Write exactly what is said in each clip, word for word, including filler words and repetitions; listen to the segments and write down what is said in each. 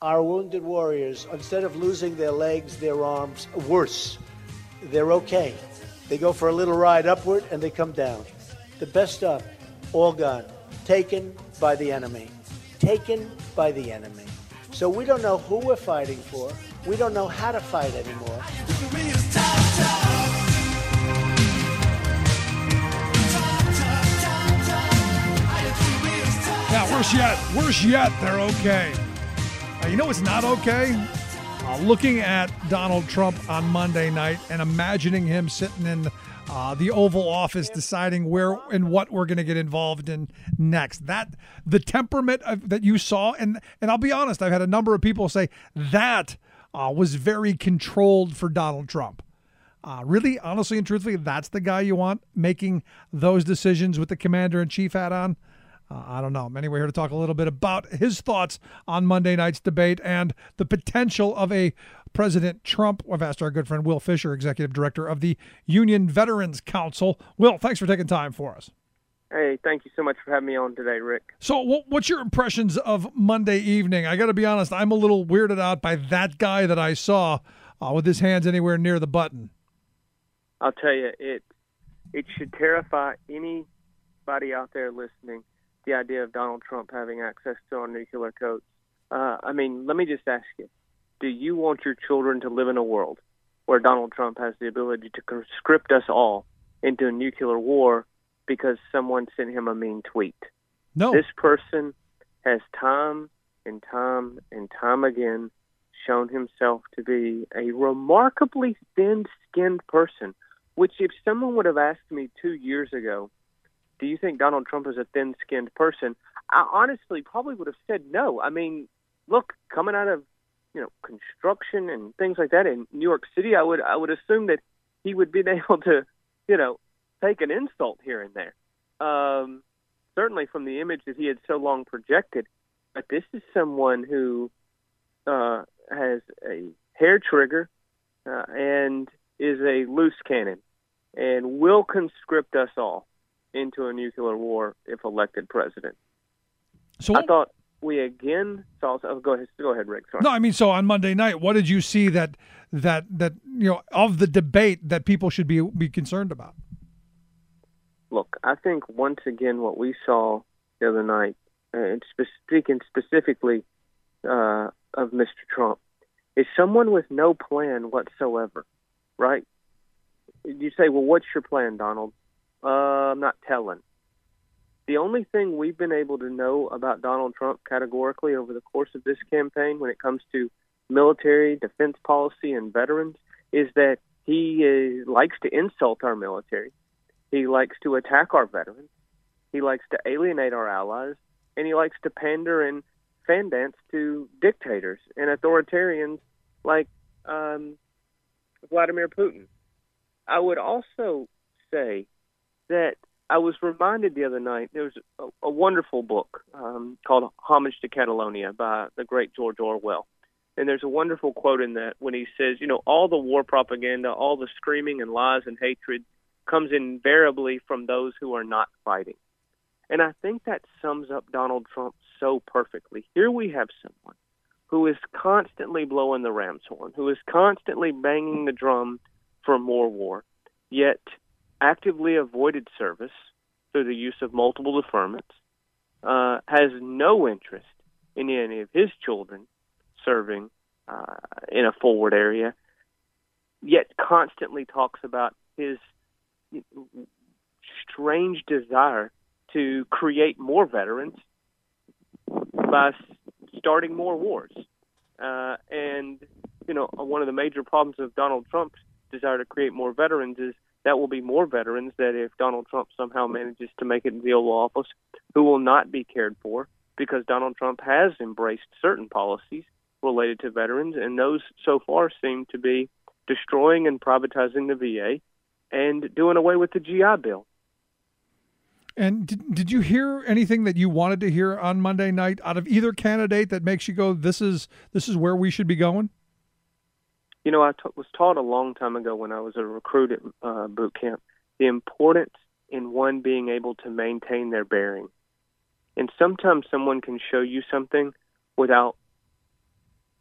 our wounded warriors, instead of losing their legs, their arms, worse, they're okay. They go for a little ride upward and they come down. The best up, all gone, taken by the enemy, taken by the enemy. So we don't know who we're fighting for. We don't know how to fight anymore. Yeah, worse yet, worse yet, they're okay. Uh, you know what's not okay? Uh, looking at Donald Trump on Monday night and imagining him sitting in uh, the Oval Office deciding where and what we're going to get involved in next. That the temperament of, that you saw, and and I'll be honest, I've had a number of people say that uh, was very controlled for Donald Trump. Uh, really, honestly and truthfully, that's the guy you want making those decisions with the commander-in-chief hat on? Uh, I don't know. Anyway, here to talk a little bit about his thoughts on Monday night's debate and the potential of a President Trump. I've asked our good friend Will Fisher, Executive Director of the Union Veterans Council. Will, thanks for taking time for us. Hey, thank you so much for having me on today, Rick. So what's your impressions of Monday evening? I got to be honest, I'm a little weirded out by that guy that I saw uh, with his hands anywhere near the button. I'll tell you, it it should terrify anybody out there listening, the idea of Donald Trump having access to our nuclear codes. Uh, I mean, let me just ask you, do you want your children to live in a world where Donald Trump has the ability to conscript us all into a nuclear war because someone sent him a mean tweet? No. This person has time and time and time again shown himself to be a remarkably thin-skinned person, which if someone would have asked me two years ago, do you think Donald Trump is a thin-skinned person, I honestly probably would have said no. I mean, look, coming out of, you know, construction and things like that in New York City, I would I would assume that he would be able to, you know, take an insult here and there. Um, certainly from the image that he had so long projected. But this is someone who uh, has a hair trigger uh, and is a loose cannon and will conscript us all into a nuclear war if elected president. So I thought we again saw. Oh, go ahead, go ahead, Rick. Sorry. No, I mean, so on Monday night, what did you see that that that you know of the debate that people should be be concerned about? Look, I think once again what we saw the other night, and speaking specifically uh, of Mister Trump, is someone with no plan whatsoever. Right? You say, well, what's your plan, Donald? Uh, I'm not telling. The only thing we've been able to know about Donald Trump categorically over the course of this campaign when it comes to military, defense policy, and veterans is that he uh, likes to insult our military. He likes to attack our veterans. He likes to alienate our allies. And he likes to pander and fan dance to dictators and authoritarians like um, Vladimir Putin. I would also say that I was reminded the other night, there was a, a wonderful book um, called Homage to Catalonia by the great George Orwell. And there's a wonderful quote in that when he says, you know, all the war propaganda, all the screaming and lies and hatred comes invariably from those who are not fighting. And I think that sums up Donald Trump so perfectly. Here we have someone who is constantly blowing the ram's horn, who is constantly banging the drum for more war, yet actively avoided service through the use of multiple deferments, uh, has no interest in any of his children serving uh, in a forward area, yet constantly talks about his strange desire to create more veterans by starting more wars. Uh, and, you know, one of the major problems of Donald Trump's desire to create more veterans is that will be more veterans that if Donald Trump somehow manages to make it in the Oval Office, who will not be cared for because Donald Trump has embraced certain policies related to veterans, and those so far seem to be destroying and privatizing the V A and doing away with the G I Bill. And did, did you hear anything that you wanted to hear on Monday night out of either candidate that makes you go, this is this is where we should be going? You know, I t- was taught a long time ago when I was a recruit at uh, boot camp, the importance in one being able to maintain their bearing. And sometimes someone can show you something without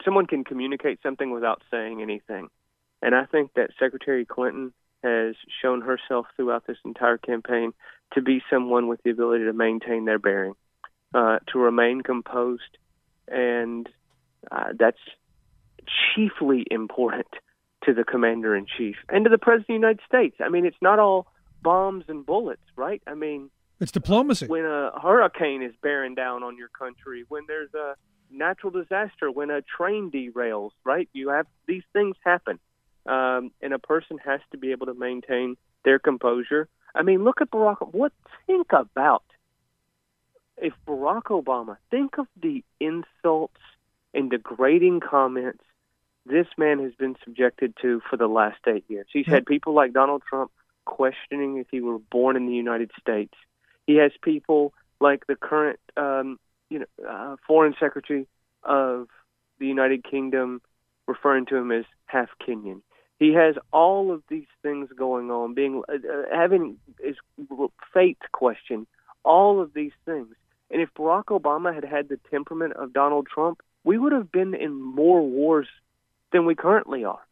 someone can communicate something without saying anything. And I think that Secretary Clinton has shown herself throughout this entire campaign to be someone with the ability to maintain their bearing, uh, to remain composed, and uh, that's chiefly important to the commander-in-chief and to the President of the United States. I mean, it's not all bombs and bullets, right? I mean, it's diplomacy. When a hurricane is bearing down on your country, when there's a natural disaster, when a train derails, right? You have these things happen. Um, and a person has to be able to maintain their composure. I mean, look at Barack Obama. What, think about if Barack Obama, think of the insults and degrading comments this man has been subjected to for the last eight years. He's had people like Donald Trump questioning if he were born in the United States. He has people like the current, um, you know, uh, Foreign Secretary of the United Kingdom referring to him as half Kenyan. He has all of these things going on, being uh, having his fate questioned, all of these things. And if Barack Obama had had the temperament of Donald Trump, we would have been in more wars than we currently are.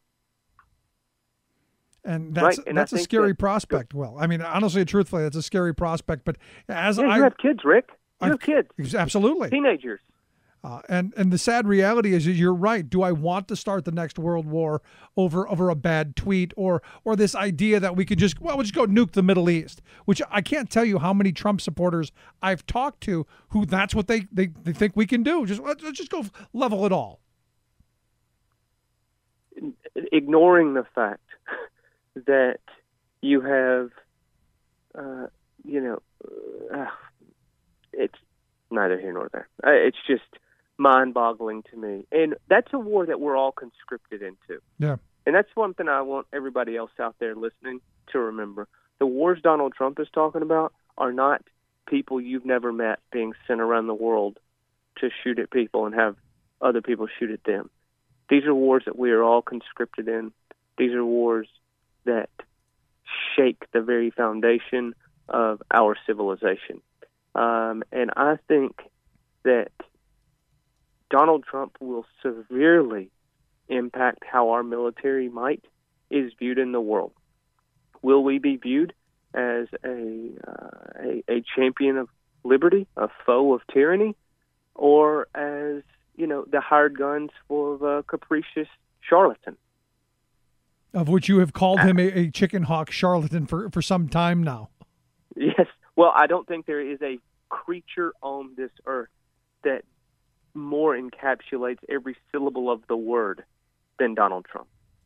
And that's right? and that's a scary that, prospect. Well, I mean, honestly, truthfully, that's a scary prospect. But as yeah, I, you have kids, Rick. You I've, have kids. Absolutely. Teenagers. Uh, and and the sad reality is, is you're right. Do I want to start the next world war over over a bad tweet or or this idea that we could just well we'll just go nuke the Middle East? Which I can't tell you how many Trump supporters I've talked to who that's what they they, they think we can do. Just let's just go level it all. Ignoring the fact that you have, uh, you know, uh, it's neither here nor there. Uh, it's just mind-boggling to me. And that's a war that we're all conscripted into. Yeah. And that's one thing I want everybody else out there listening to remember. The wars Donald Trump is talking about are not people you've never met being sent around the world to shoot at people and have other people shoot at them. These are wars that we are all conscripted in. These are wars that shake the very foundation of our civilization. Um, and I think that Donald Trump will severely impact how our military might is viewed in the world. Will we be viewed as a, uh, a, a champion of liberty, a foe of tyranny, or as, you know, the hired guns for a capricious charlatan? Of which you have called him a, a chicken hawk charlatan for, for some time now. Yes. Well, I don't think there is a creature on this earth that more encapsulates every syllable of the word than Donald Trump.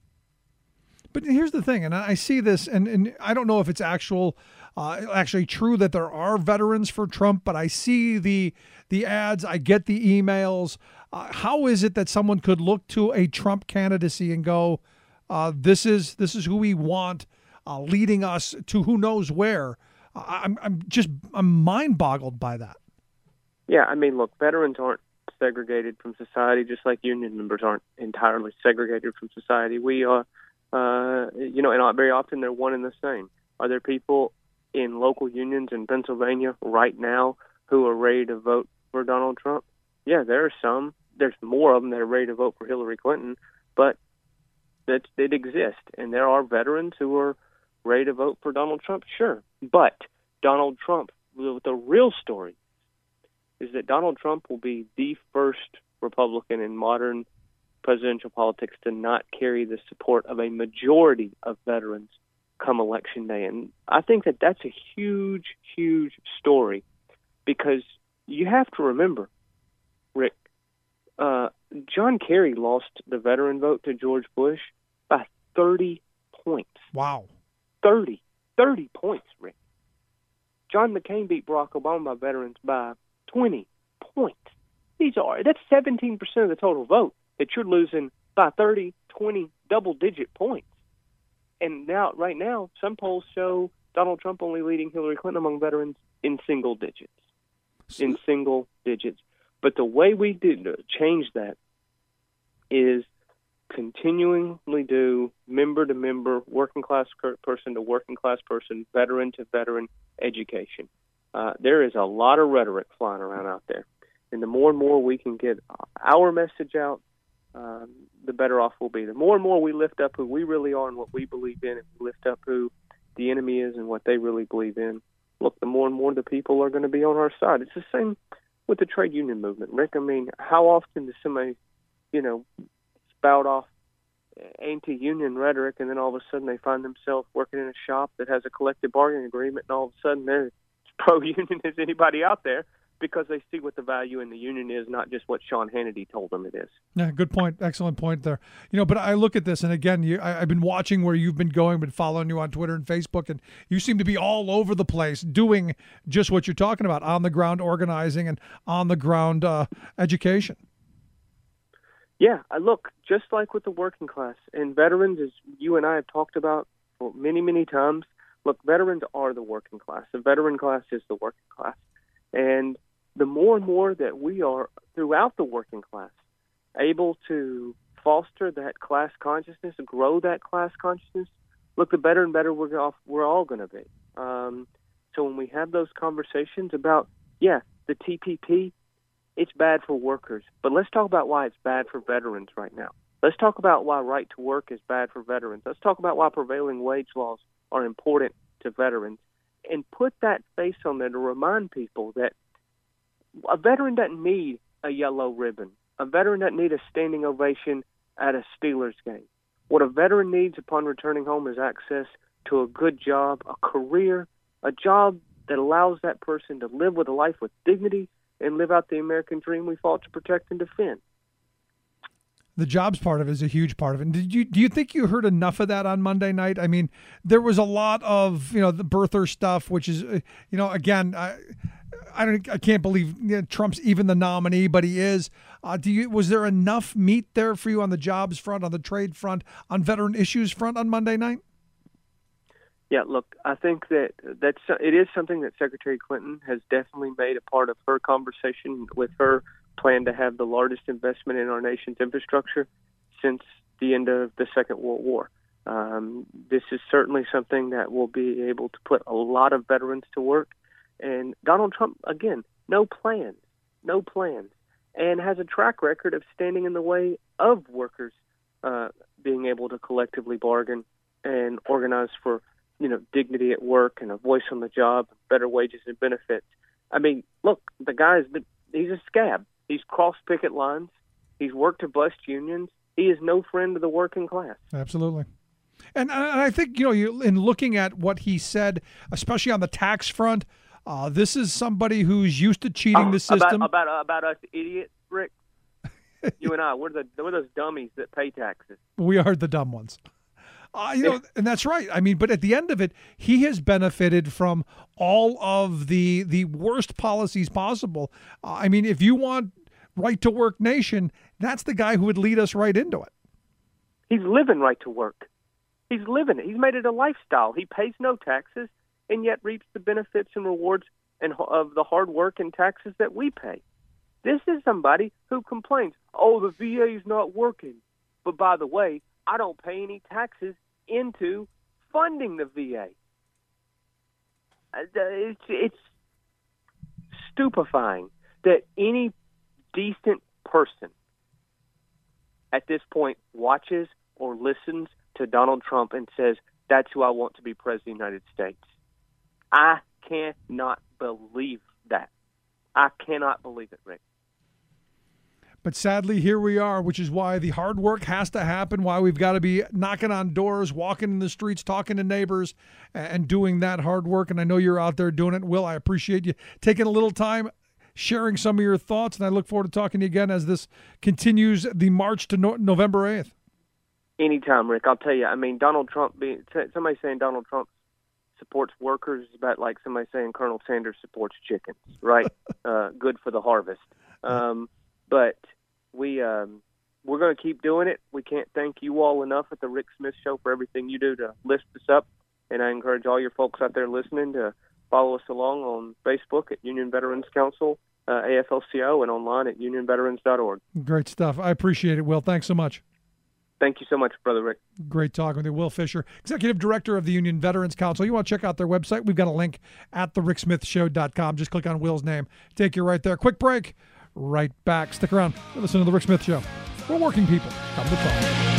But here's the thing, and I see this, and, and I don't know if it's actual, uh, actually true that there are veterans for Trump, but I see the the ads, I get the emails. Uh, how is it that someone could look to a Trump candidacy and go, uh, this is this is who we want, uh, leading us to who knows where? I'm I'm just I'm mind boggled by that. Yeah, I mean, look, veterans aren't segregated from society, just like union members aren't entirely segregated from society. We are, uh, you know, and very often they're one and the same. Are there people in local unions in Pennsylvania right now who are ready to vote for Donald Trump? Yeah, there are some. There's more of them that are ready to vote for Hillary Clinton, but that it exists, and there are veterans who are ready to vote for Donald Trump. Sure, but Donald Trump, the real story is that Donald Trump will be the first Republican in modern presidential politics to not carry the support of a majority of veterans come Election Day. And I think that that's a huge, huge story because you have to remember, Rick, uh, John Kerry lost the veteran vote to George Bush by thirty points. Wow. thirty. thirty points, Rick. John McCain beat Barack Obama by veterans by twenty points. These are, that's seventeen percent of the total vote that you're losing by thirty, twenty, double-digit points. And now, right now, some polls show Donald Trump only leading Hillary Clinton among veterans in single digits. In single digits. But the way we did change that is continually do member-to-member, working-class person to working-class person, veteran to veteran education. Uh, there is a lot of rhetoric flying around out there. And the more and more we can get our message out, um, the better off we'll be. The more and more we lift up who we really are and what we believe in, and we lift up who the enemy is and what they really believe in, look, the more and more the people are going to be on our side. It's the same with the trade union movement, Rick. I mean, how often does somebody, you know, spout off anti-union rhetoric, and then all of a sudden they find themselves working in a shop that has a collective bargaining agreement, and all of a sudden they're as pro-union as anybody out there because they see what the value in the union is, not just what Sean Hannity told them it is. Yeah, good point. Excellent point there. You know, but I look at this, and again, you, I, I've been watching where you've been going, been following you on Twitter and Facebook, and you seem to be all over the place doing just what you're talking about, on the ground organizing and on the ground uh, education. Yeah, I look, just like with the working class and veterans, as you and I have talked about for many, many times, look, veterans are the working class. The veteran class is the working class. And the more and more that we are, throughout the working class, able to foster that class consciousness, grow that class consciousness, look, the better and better we're, off, we're all going to be. Um, so when we have those conversations about, yeah, the T P P, it's bad for workers, but let's talk about why it's bad for veterans right now. Let's talk about why right to work is bad for veterans. Let's talk about why prevailing wage laws are important to veterans, and put that face on there to remind people that a veteran doesn't need a yellow ribbon. A veteran doesn't need a standing ovation at a Steelers game. What a veteran needs upon returning home is access to a good job, a career, a job that allows that person to live with a life with dignity and live out the American dream we fought to protect and defend. The jobs part of it is a huge part of it. And did you do you think you heard enough of that on Monday night? I mean, there was a lot of, you know, the birther stuff, which is, uh, you know, again, I, I don't, I can't believe you know, Trump's even the nominee, but he is. Uh, do you was there enough meat there for you on the jobs front, on the trade front, on veteran issues front on Monday night? Yeah, look, I think that that's it is something that Secretary Clinton has definitely made a part of her conversation with her plan to have the largest investment in our nation's infrastructure since the end of the Second World War. Um, this is certainly something that will be able to put a lot of veterans to work. And Donald Trump, again, no plans, no plans, and has a track record of standing in the way of workers uh, being able to collectively bargain and organize for, you know, dignity at work and a voice on the job, better wages and benefits. I mean, look, the guy's he's a scab. He's crossed picket lines. He's worked to bust unions. He is no friend of the working class. Absolutely. And, and I think, you know, you, in looking at what he said, especially on the tax front, uh, this is somebody who's used to cheating uh, the system. About, about, about us idiots, Rick. You and I, we're, the, we're those dummies that pay taxes. We are the dumb ones. Uh, you know, and that's right. I mean, but at the end of it, he has benefited from all of the the worst policies possible. Uh, I mean, if you want right to work nation, that's the guy who would lead us right into it. He's living right to work. He's living it. He's made it a lifestyle. He pays no taxes and yet reaps the benefits and rewards and of the hard work and taxes that we pay. This is somebody who complains, oh, the V A is not working. But by the way, I don't pay any taxes into funding the V A. It's, it's stupefying that any decent person at this point watches or listens to Donald Trump and says, that's who I want to be president of the United States. I cannot believe that. I cannot believe it, Rick. But sadly, here we are, which is why the hard work has to happen, why we've got to be knocking on doors, walking in the streets, talking to neighbors, and doing that hard work. And I know you're out there doing it. Will, I appreciate you taking a little time, sharing some of your thoughts, and I look forward to talking to you again as this continues the march to no- November eighth. Anytime, Rick. I'll tell you, I mean, Donald Trump, being, somebody saying Donald Trump supports workers is about like somebody saying Colonel Sanders supports chickens, right? uh, good for the harvest. Um, but we, um, we're going to keep doing it. We can't thank you all enough at the Rick Smith Show for everything you do to lift us up. And I encourage all your folks out there listening to follow us along on Facebook at Union Veterans Council, uh, A F L C O, and online at union veterans dot org. Great stuff. I appreciate it, Will. Thanks so much. Thank you so much, Brother Rick. Great talking with you. Will Fisher, Executive Director of the Union Veterans Council. You want to check out their website? We've got a link at the rick smith show dot com. Just click on Will's name. Take you right there. Quick break. right back. Stick around. You're listening to The Rick Smith Show. We're working people. Come to talk.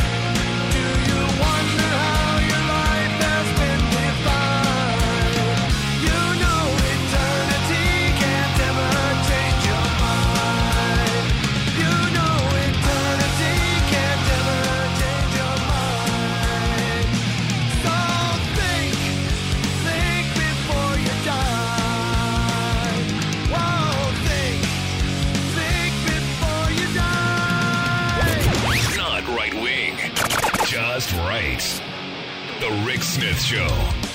Just right. The Rick Smith Show.